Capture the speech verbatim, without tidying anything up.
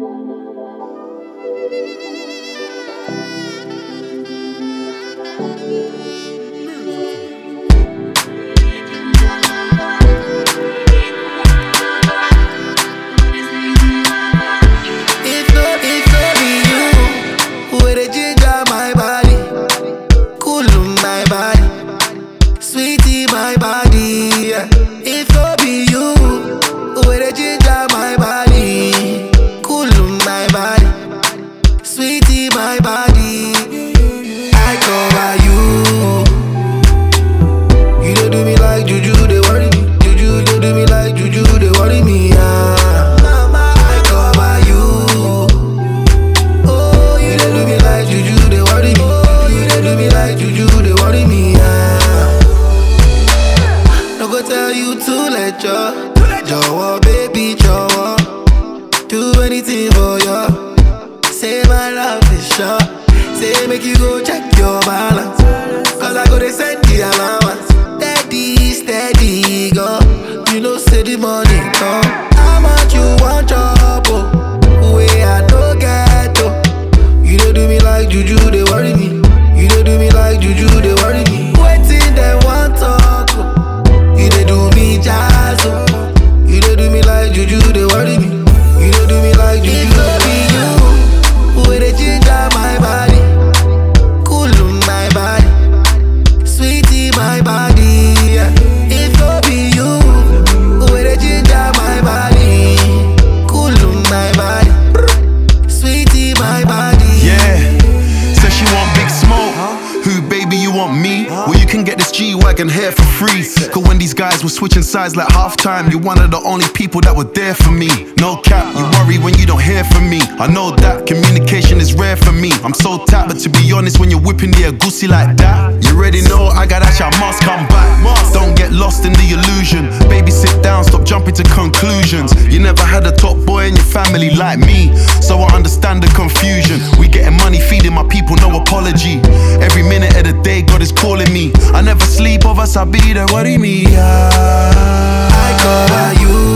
Jọ̀wọ́ baby jọ̀wọ́, do anything for you. Say my love is sure. Say make you go check your balance, cause I go to send the allowance. Steady, steady, go. You know say the money come. How much you want chop, oh? Way I no get, oh. You don't do me like juju, they worry me. You don't do me like juju, they worry me. Waiting, they want talk, oh. You don't do me jazz, oh. You don't do me like juju, they worry me. You don't do me like juju, they worry you. Where they ginger my body, cool my body, sweetie my body. Yeah. If no be you, where they ginger my body, cool my body, sweetie my body. Yeah, says she want big smoke. Who, baby, you want me? Well, you can get this G-Wagon here for free. Cause when these guys were switching sides like halftime, you're one of the only people that were there for me. No cap, you worry when you don't hear from me. I know that communication is rare for me. I'm so tapped, but to be honest, when you're whipping the agusi like that, you already know I got that shit, I must come back. Don't get lost in the illusion. Baby, sit down, stop jumping to conclusions. You never had a top boy in your family like me, so I understand the confusion. We getting money, feeding my people, no apology. Every minute of the day, God is calling me. I never sleep over Sabida, worry me. Yeah. I cover you.